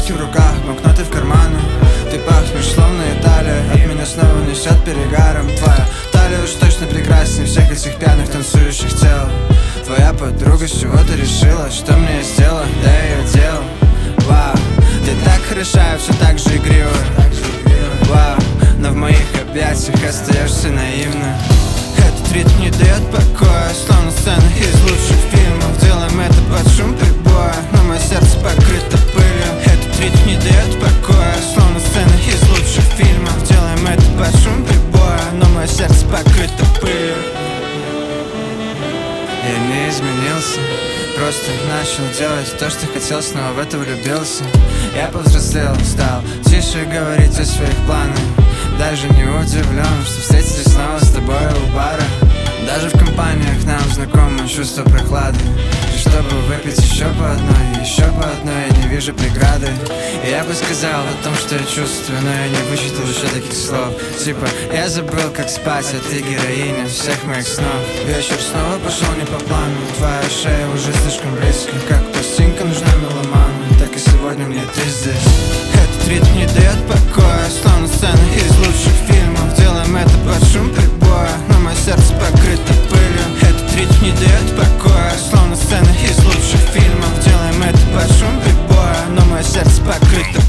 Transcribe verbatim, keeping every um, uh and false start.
Виски в руках, банкноты в карманы. Ты пахнешь словно Италия, от меня снова несет перегаром. Твоя талия уж точно прекраснее всех этих пьяных танцующих тел. Твоя подруга с чего-то решила, что мне сделать, да ее дело. Вау, ты так хороша и все так же игриво. Вау, но в моих объятиях остаешься наивно. Этот ритм не дает покоя, словно сцена из лучших фильмов. Делаем это под шум прибоя, но мое сердце покрыто пылью. Этот ритм не дает покоя, словно сцена из лучших фильмов. Делаем это под шум прибоя, но мое сердце покрыто пылью. Я не изменился, просто начал делать то, что хотел, снова в это влюбился. Я повзрослел, стал тише говорить о своих планах. Даже не удивлен, что встретились снова с тобой у бара. Даже в компаниях нам знакомо чувство прохлады. И чтобы выпить еще по одной, еще по одной, я не вижу преграды. И я бы сказал о том, что я чувствую, но я не вычитал еще таких слов. Типа, я забыл, как спать, а ты героиня всех моих снов. Вечер снова пошел не по плану, твоя шея уже слишком близко. Как пластинка нужна меломану, так и сегодня мне ты здесь. Этот ритм не дает покоя, словно сцена из лучших фильмов. Делаем это под шум прибоя, но мое сердце покрыто пылью. Этот ритм не дает покоя, словно сцена из лучших фильмов. Делаем это под шум прибоя, но мое сердце покрыто